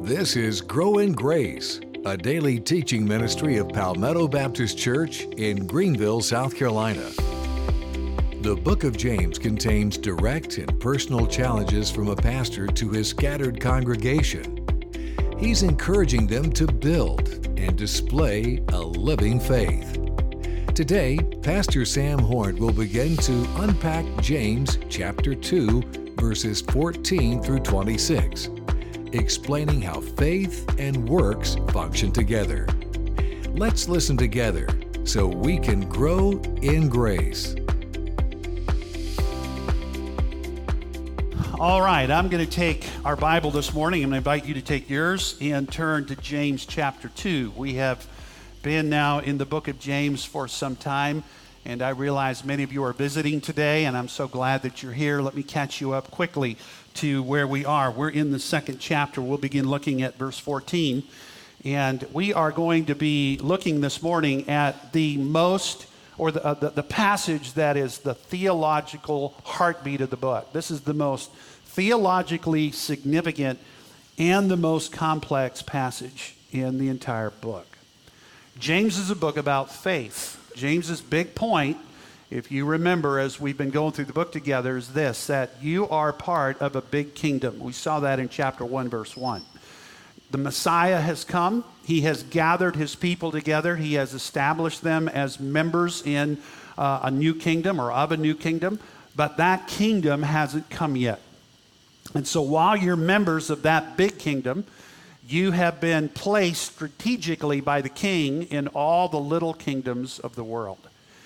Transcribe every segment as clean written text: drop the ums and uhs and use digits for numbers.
This is Grow in Grace, a daily teaching ministry of Palmetto Baptist Church in Greenville, South Carolina. The book of James contains direct and personal challenges from a pastor to his scattered congregation. He's encouraging them to build and display a living faith. Today, Pastor Sam Horn will begin to unpack James chapter 2, verses 14 through 26. Explaining how faith and works function together. Let's listen together so we can grow in grace. All right, I'm going to take our Bible this morning. I'm going to invite you to take yours and turn to James chapter 2. We have been now in the book of James for some time, and I realize many of you are visiting today, and I'm so glad that you're here. Let me catch you up quickly to where we are. We're in the second chapter. We'll begin looking at verse 14, and we are going to be looking this morning at the passage that is the theological heartbeat of the book. This is the most theologically significant and the most complex passage in the entire book. James is a book about faith. James's big point, if you remember as we've been going through the book together, is this, that you are part of a big kingdom. We saw that in chapter 1, verse 1. The Messiah has come. He has gathered his people together. He has established them as members in a new kingdom or of a new kingdom, but that kingdom hasn't come yet. And so while you're members of that big kingdom, you have been placed strategically by the king in all the little kingdoms of the world.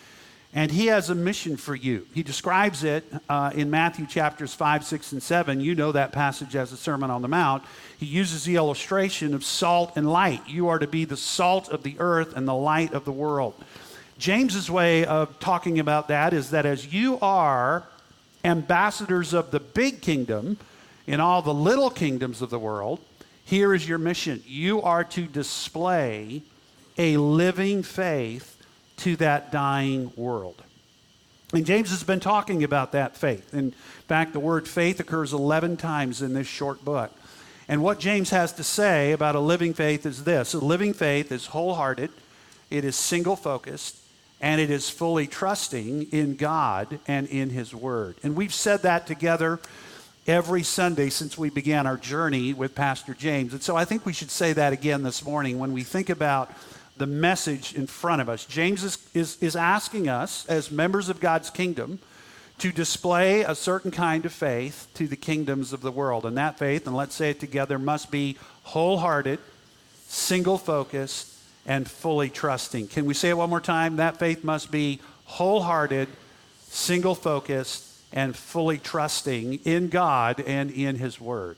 And he has a mission for you. He describes it in Matthew chapters 5, 6, and 7. You know that passage as the Sermon on the Mount. He uses the illustration of salt and light. You are to be the salt of the earth and the light of the world. James's way of talking about that is that as you are ambassadors of the big kingdom in all the little kingdoms of the world, here is your mission. You are to display a living faith to that dying world. And James has been talking about that faith. In fact, the word faith occurs 11 times in this short book. And what James has to say about a living faith is this. A living faith is wholehearted, it is single-focused, and it is fully trusting in God and in His Word. And we've said that together every Sunday since we began our journey with Pastor James. And so I think we should say that again this morning when we think about the message in front of us. James is asking us as members of God's kingdom to display a certain kind of faith to the kingdoms of the world. And that faith, and let's say it together, must be wholehearted, single-focused, and fully trusting. Can we say it one more time? That faith must be wholehearted, single-focused, and fully trusting in God and in His Word.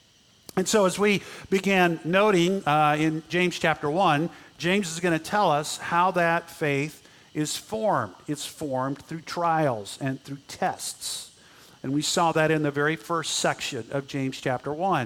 And so as we began noting in James chapter 1, James is going to tell us how that faith is formed. It's formed through trials and through tests. And we saw that in the very first section of James chapter 1.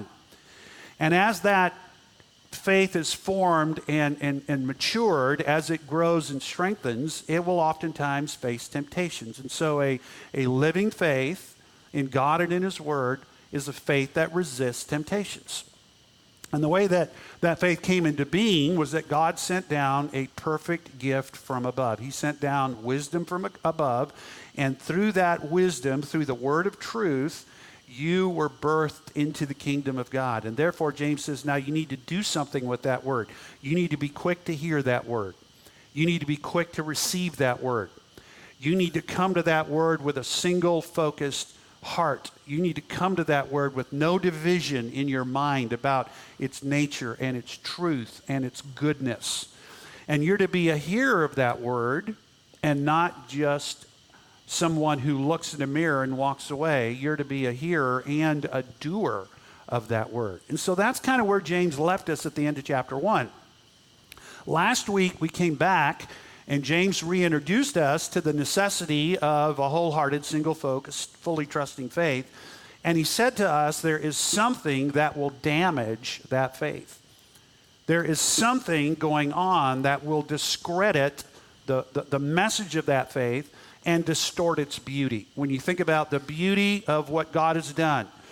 And as that faith is formed and matured, as it grows and strengthens, it will oftentimes face temptations. And so a living faith in God and in His Word is a faith that resists temptations. And the way that faith came into being was that God sent down a perfect gift from above. He sent down wisdom from above, and through that wisdom, through the word of truth, you were birthed into the kingdom of God. And therefore, James says, now you need to do something with that word. You need to be quick to hear that word. You need to be quick to receive that word. You need to come to that word with a single focused heart. You need to come to that word with no division in your mind about its nature and its truth and its goodness. And you're to be a hearer of that word and not just someone who looks in a mirror and walks away. You're to be a hearer and a doer of that word. And so that's kind of where James left us at the end of chapter 1. Last week we came back and James reintroduced us to the necessity of a wholehearted, single-focused, fully trusting faith. And he said to us, there is something that will damage that faith. There is something going on that will discredit the message of that faith and distort its beauty. When you think about the beauty of what God has done,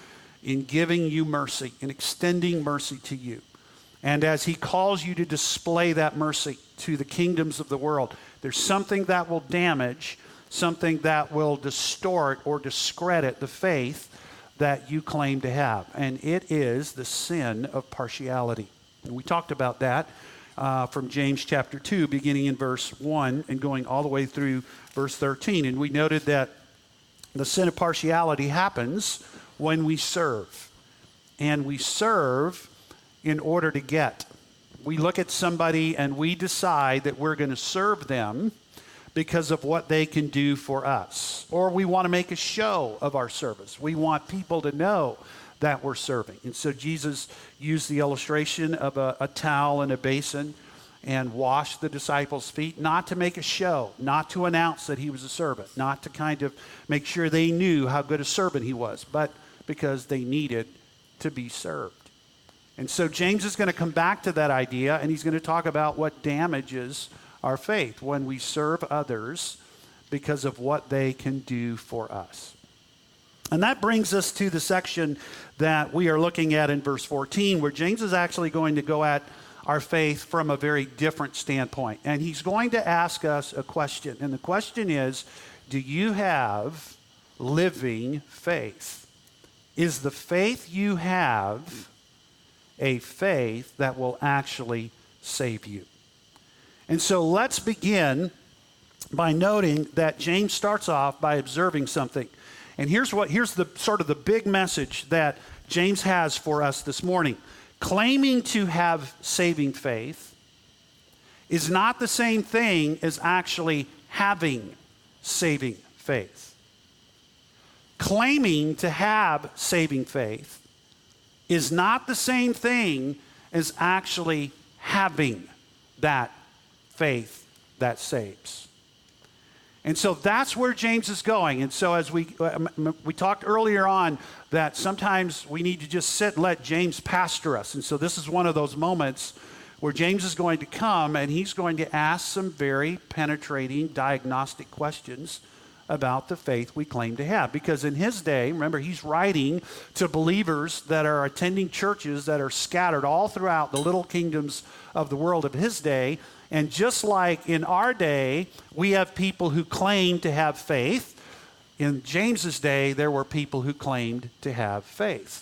in giving you mercy, in extending mercy to you. And as he calls you to display that mercy to the kingdoms of the world, there's something that will damage, something that will distort or discredit the faith that you claim to have. And it is the sin of partiality. And we talked about that from James chapter 2, beginning in verse 1 and going all the way through verse 13. And we noted that the sin of partiality happens when we serve. And we serve in order to get. We look at somebody and we decide that we're going to serve them because of what they can do for us. Or we want to make a show of our service. We want people to know that we're serving. And so Jesus used the illustration of a towel and a basin and washed the disciples' feet, not to make a show, not to announce that he was a servant, not to kind of make sure they knew how good a servant he was, but because they needed to be served. And so James is going to come back to that idea, and he's going to talk about what damages our faith when we serve others because of what they can do for us. And that brings us to the section that we are looking at in verse 14, where James is actually going to go at our faith from a very different standpoint. And he's going to ask us a question. And the question is, do you have living faith? Is the faith you have a faith that will actually save you? And so let's begin by noting that James starts off by observing something. And here's the sort of the big message that James has for us this morning. Claiming to have saving faith is not the same thing as actually having saving faith. Claiming to have saving faith is not the same thing as actually having that faith that saves. And so that's where James is going. And so as we talked earlier on that sometimes we need to just sit and let James pastor us. And so this is one of those moments where James is going to come and he's going to ask some very penetrating diagnostic questions about the faith we claim to have. Because in his day, remember, he's writing to believers that are attending churches that are scattered all throughout the little kingdoms of the world of his day. And just like in our day, we have people who claim to have faith. In James's day, there were people who claimed to have faith.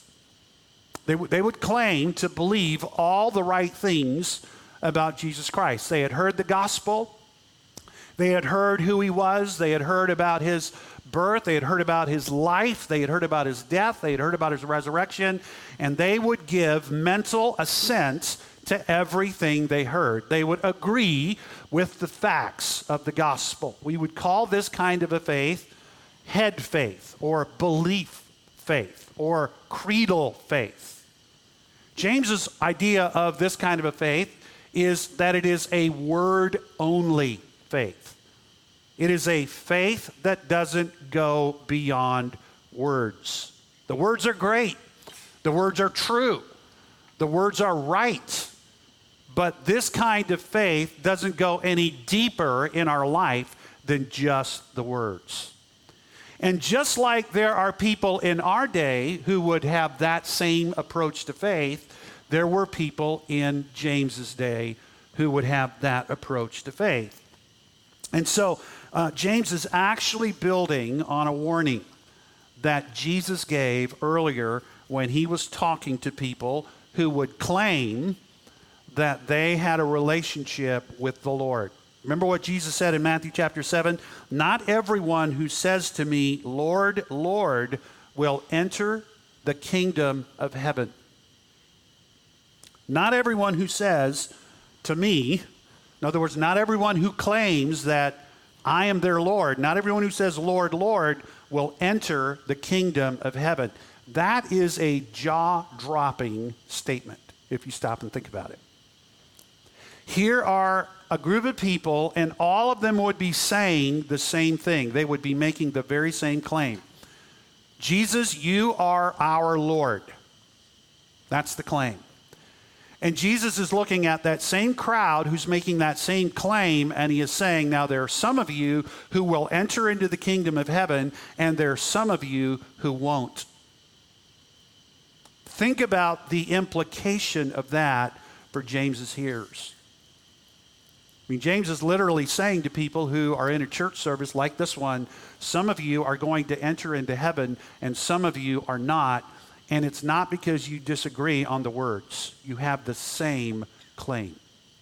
They would claim to believe all the right things about Jesus Christ. They had heard the gospel. They had heard who he was. They had heard about his birth. They had heard about his life. They had heard about his death. They had heard about his resurrection. And they would give mental assent to everything they heard. They would agree with the facts of the gospel. We would call this kind of a faith head faith or belief faith or creedal faith. James's idea of this kind of a faith is that it is a word-only faith. It is a faith that doesn't go beyond words. The words are great. The words are true. The words are right. But this kind of faith doesn't go any deeper in our life than just the words. And just like there are people in our day who would have that same approach to faith, there were people in James's day who would have that approach to faith. And so James is actually building on a warning that Jesus gave earlier when he was talking to people who would claim that they had a relationship with the Lord. Remember what Jesus said in Matthew chapter 7? Not everyone who says to me, Lord, Lord, will enter the kingdom of heaven. Not everyone who says to me, in other words, not everyone who claims that I am their Lord, not everyone who says, Lord, Lord, will enter the kingdom of heaven. That is a jaw-dropping statement, if you stop and think about it. Here are a group of people, and all of them would be saying the same thing. They would be making the very same claim. Jesus, you are our Lord. That's the claim. And Jesus is looking at that same crowd who's making that same claim, and he is saying, now there are some of you who will enter into the kingdom of heaven, and there are some of you who won't. Think about the implication of that for James's hearers. I mean, James is literally saying to people who are in a church service like this one, some of you are going to enter into heaven and some of you are not. And it's not because you disagree on the words. You have the same claim.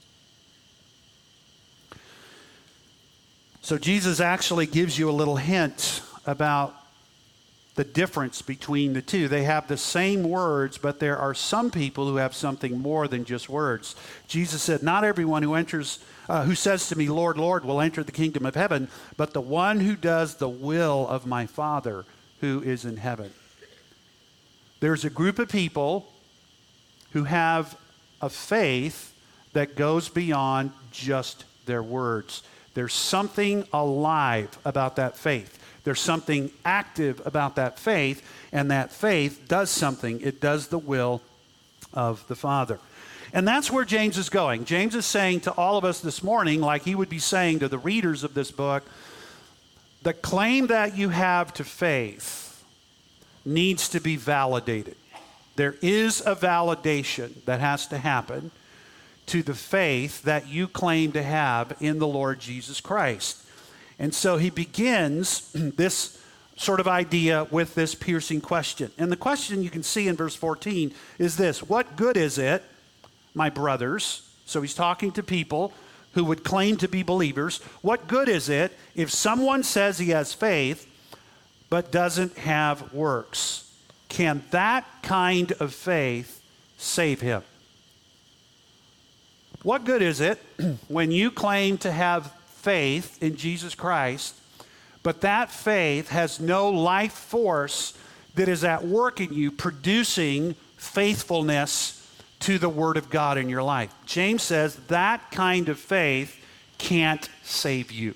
So Jesus actually gives you a little hint about the difference between the two. They have the same words, but there are some people who have something more than just words. Jesus said, not everyone who says to me, Lord, Lord, will enter the kingdom of heaven, but the one who does the will of my Father who is in heaven. There's a group of people who have a faith that goes beyond just their words. There's something alive about that faith. There's something active about that faith, and that faith does something. It does the will of the Father. And that's where James is going. James is saying to all of us this morning, like he would be saying to the readers of this book, the claim that you have to faith needs to be validated. There is a validation that has to happen to the faith that you claim to have in the Lord Jesus Christ. And so he begins this sort of idea with this piercing question. And the question you can see in verse 14 is this: what good is it, my brothers? So he's talking to people who would claim to be believers. What good is it if someone says he has faith but doesn't have works? Can that kind of faith save him? What good is it when you claim to have faith in Jesus Christ, but that faith has no life force that is at work in you, producing faithfulness to the Word of God in your life? James says that kind of faith can't save you.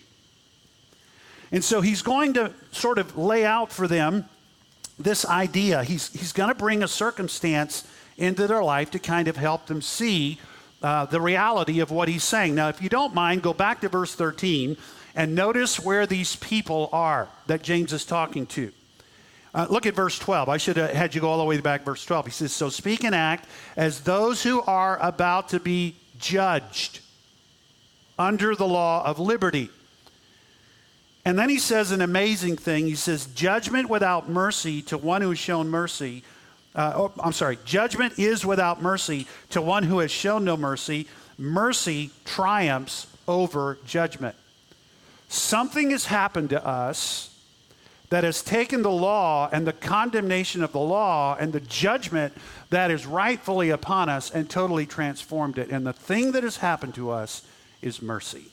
And so he's going to sort of lay out for them this idea. He's going to bring a circumstance into their life to kind of help them see the reality of what he's saying. Now, if you don't mind, go back to verse 13 and notice where these people are that James is talking to. Look at verse 12. I should have had you go all the way back to verse 12. He says, so speak and act as those who are about to be judged under the law of liberty. And then he says an amazing thing. He says, judgment without mercy to one who has shown mercy. Judgment is without mercy to one who has shown no mercy. Mercy triumphs over judgment. Something has happened to us that has taken the law and the condemnation of the law and the judgment that is rightfully upon us and totally transformed it. And the thing that has happened to us is mercy.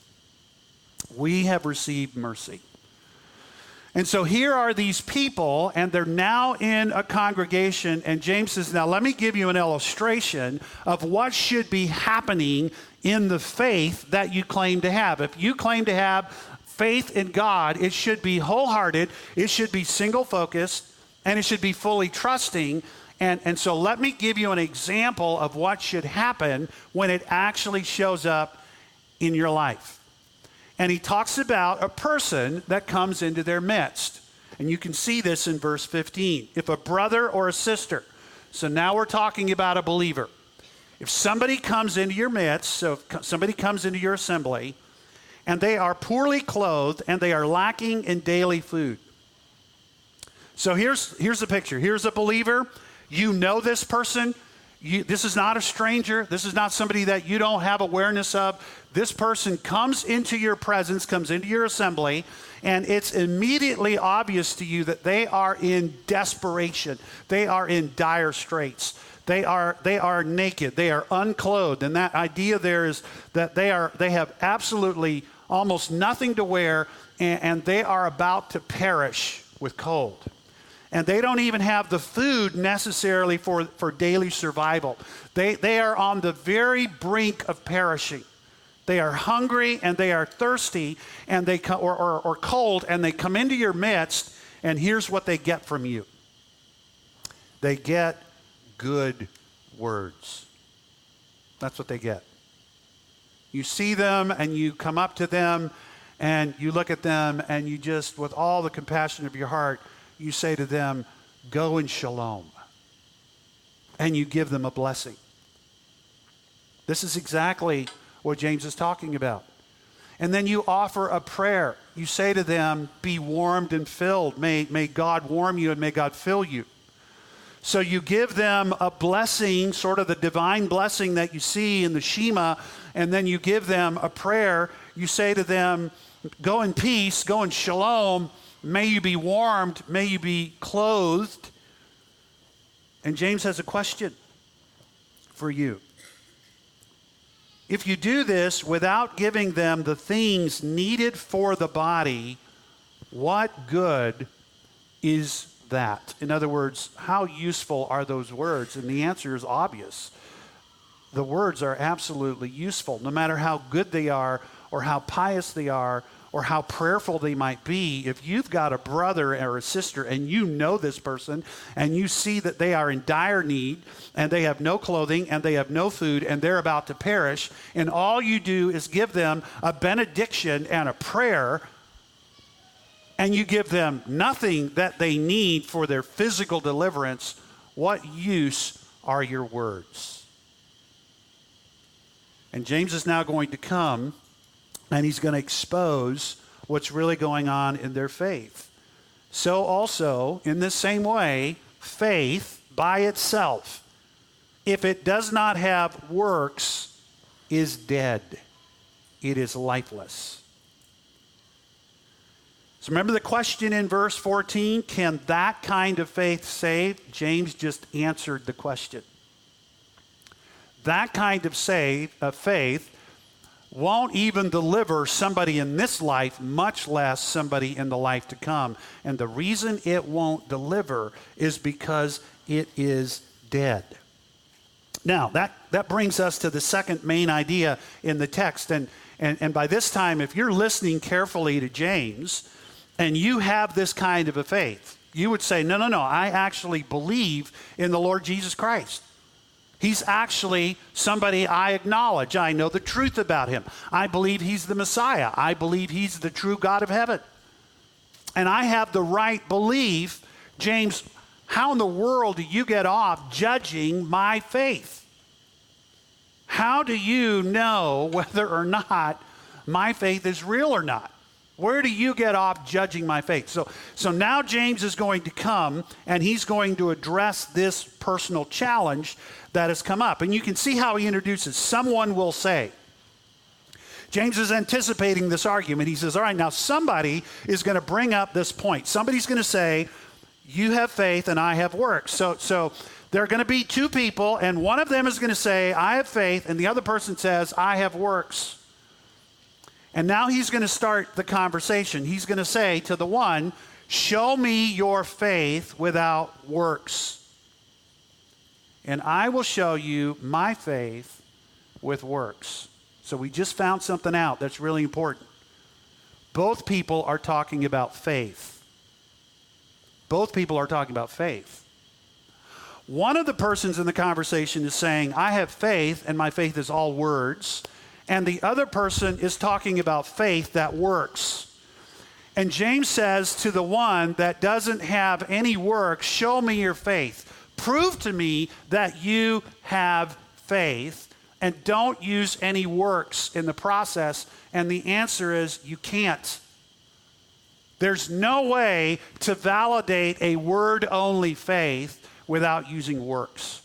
We have received mercy. And so here are these people, and they're now in a congregation, and James says, now let me give you an illustration of what should be happening in the faith that you claim to have. If you claim to have faith in God, it should be wholehearted, it should be single-focused, and it should be fully trusting. And so let me give you an example of what should happen when it actually shows up in your life. And he talks about a person that comes into their midst. And you can see this in verse 15. If a brother or a sister, so now we're talking about a believer. If somebody comes into your midst, so if somebody comes into your assembly, and they are poorly clothed and they are lacking in daily food. So here's the picture. Here's a believer. You know this person. This is not a stranger. This is not somebody that you don't have awareness of. This person comes into your presence, comes into your assembly, and it's immediately obvious to you that they are in desperation. They are in dire straits. They are naked. They are unclothed. And that idea there is that they have absolutely almost nothing to wear, and they are about to perish with cold. And they don't even have the food necessarily for daily survival. They are on the very brink of perishing. They are hungry and they are thirsty and they or cold, and they come into your midst, and here's what they get from you. They get good words. That's what they get. You see them and you come up to them and you look at them and you just, with all the compassion of your heart, you say to them, go in shalom. and you give them a blessing. This is exactly what James is talking about. And then you offer a prayer. You say to them, be warmed and filled. May God warm you and may God fill you. So you give them a blessing, sort of the divine blessing that you see in the Shema, and then you give them a prayer. You say to them, go in peace, go in shalom. May you be warmed, may you be clothed. And James has a question for you. If you do this without giving them the things needed for the body, what good is that? In other words, how useful are those words? And the answer is obvious. The words are absolutely useful, no matter how good they are or how pious they are or how prayerful they might be. If you've got a brother or a sister and you know this person and you see that they are in dire need and they have no clothing and they have no food and they're about to perish, and all you do is give them a benediction and a prayer, and you give them nothing that they need for their physical deliverance, what use are your words? And James is now going to come and he's going to expose what's really going on in their faith. So also, in the same way, faith by itself, if it does not have works, is dead. It is lifeless. So remember the question in verse 14, can that kind of faith save? James just answered the question. That kind of faith won't even deliver somebody in this life, much less somebody in the life to come. And the reason it won't deliver is because it is dead. Now, that brings us to the second main idea in the text. And by this time, if you're listening carefully to James and you have this kind of a faith, you would say, no, I actually believe in the Lord Jesus Christ. He's actually somebody I acknowledge. I know the truth about him. I believe he's the Messiah. I believe he's the true God of heaven. And I have the right belief. James, how in the world do you get off judging my faith? How do you know whether or not my faith is real or not? Where do you get off judging my faith? So now James is going to come and he's going to address this personal challenge that has come up. And you can see how he introduces. Someone will say. James is anticipating this argument. He says, all right, now somebody is going to bring up this point. Somebody's going to say, you have faith and I have works. So there are going to be two people, and one of them is going to say, I have faith, and the other person says, I have works. And now he's going to start the conversation. He's going to say to the one, show me your faith without works, and I will show you my faith with works. So we just found something out that's really important. Both people are talking about faith. Both people are talking about faith. One of the persons in the conversation is saying, I have faith, and my faith is all words. And the other person is talking about faith that works. And James says to the one that doesn't have any works, show me your faith. Prove to me that you have faith, and don't use any works in the process. And the answer is you can't. There's no way to validate a word-only faith without using works.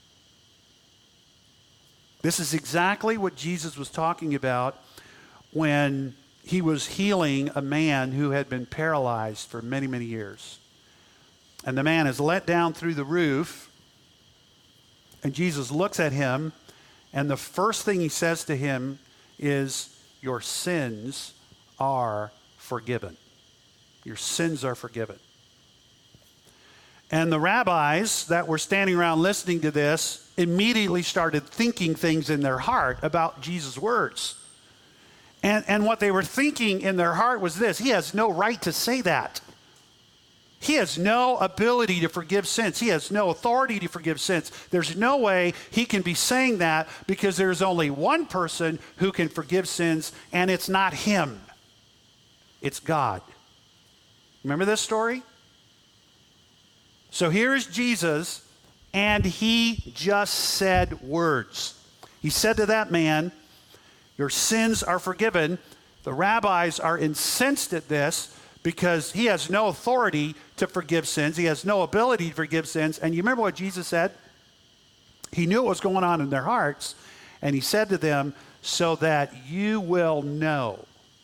This is exactly what Jesus was talking about when he was healing a man who had been paralyzed for many, many years. And the man is let down through the roof, and Jesus looks at him, and the first thing he says to him is, your sins are forgiven. Your sins are forgiven. And the rabbis that were standing around listening to this immediately started thinking things in their heart about Jesus' words. And what they were thinking in their heart was this: he has no right to say that. He has no ability to forgive sins. He has no authority to forgive sins. There's no way he can be saying that, because there's only one person who can forgive sins, and it's not him. It's God. Remember this story? So here is Jesus, And he just said words. He said to that man, your sins are forgiven. The rabbis are incensed at this because he has no authority to forgive sins. He has no ability to forgive sins. And you remember what Jesus said? He knew what was going on in their hearts. And he said to them, so that you will know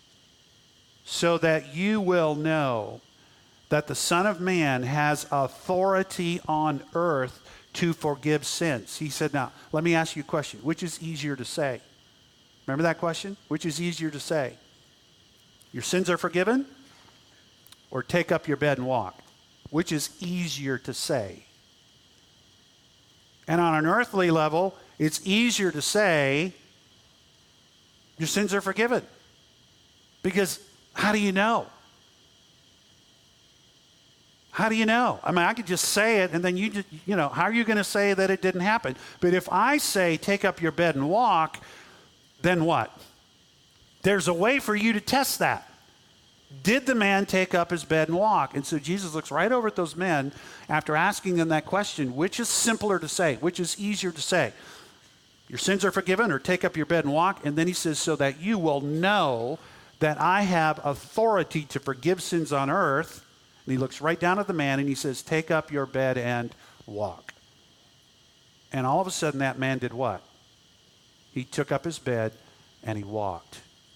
that the Son of Man has authority on earth to forgive sins. He said, now, let me ask you a question. Which is easier to say? Remember that question? Which is easier to say? Your sins are forgiven? Or take up your bed and walk? Which is easier to say? And on an earthly level, it's easier to say, your sins are forgiven. Because how do you know? How do you know? I mean, I could just say it, and then how are you going to say that it didn't happen? But if I say, take up your bed and walk, then what? There's a way for you to test that. Did the man take up his bed and walk? And so Jesus looks right over at those men after asking them that question, which is simpler to say? Which is easier to say? Your sins are forgiven, or take up your bed and walk? And then he says, so that you will know that I have authority to forgive sins on earth. And he looks right down at the man and he says, take up your bed and walk. And all of a sudden that man did what? He took up his bed and he walked.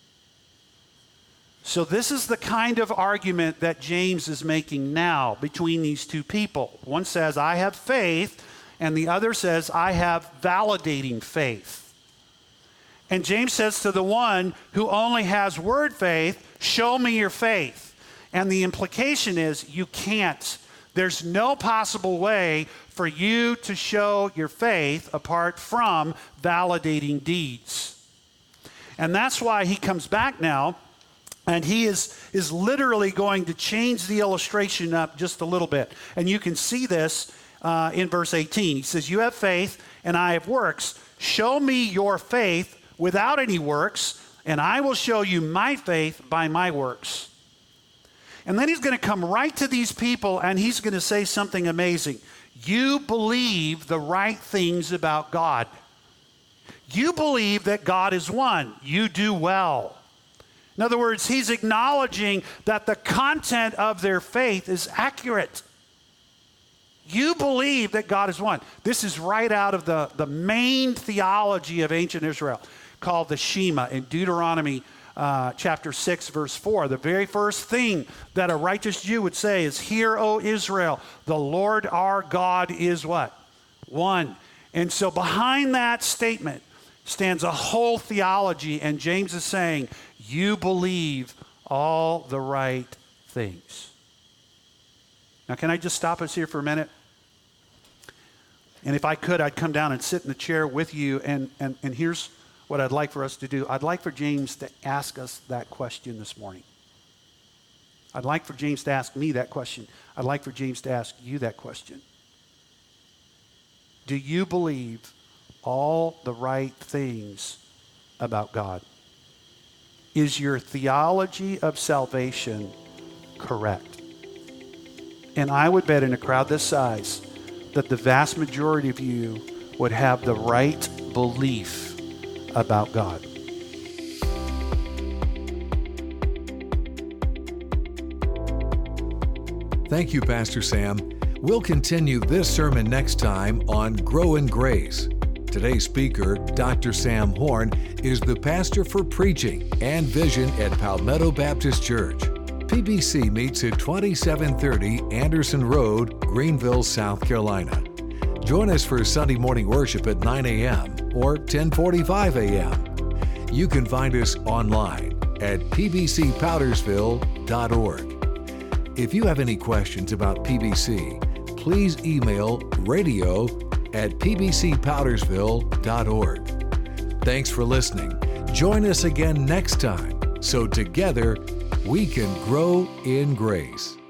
So this is the kind of argument that James is making now between these two people. One says, I have faith, and the other says, I have validating faith. And James says to the one who only has word faith, show me your faith. And the implication is you can't. There's no possible way for you to show your faith apart from validating deeds. And that's why he comes back now, and he is literally going to change the illustration up just a little bit. And you can see this in verse 18. He says, you have faith and I have works. Show me your faith without any works, and I will show you my faith by my works. And then he's going to come right to these people and he's going to say something amazing. You believe the right things about God. You believe that God is one. You do well. In other words, he's acknowledging that the content of their faith is accurate. You believe that God is one. This is right out of the main theology of ancient Israel called the Shema in Deuteronomy chapter 6, verse 4. The very first thing that a righteous Jew would say is, hear, O Israel, the Lord our God is what? One. And so behind that statement stands a whole theology, and James is saying, you believe all the right things. Now, can I just stop us here for a minute? And if I could, I'd come down and sit in the chair with you, and here's what I'd like for us to do. I'd like for James to ask us that question this morning. I'd like for James to ask me that question. I'd like for James to ask you that question. Do you believe all the right things about God? Is your theology of salvation correct? And I would bet in a crowd this size that the vast majority of you would have the right belief about God. Thank you, Pastor Sam. We'll continue this sermon next time on Grow in Grace. Today's speaker, Dr. Sam Horn, is the pastor for preaching and vision at Palmetto Baptist Church. PBC meets at 2730 Anderson Road, Greenville, South Carolina. Join us for Sunday morning worship at 9 a.m. or 10:45 a.m. You can find us online at pbcpowdersville.org. If you have any questions about PBC, please email radio@pbcpowdersville.org. Thanks for listening. Join us again next time so together we can grow in grace.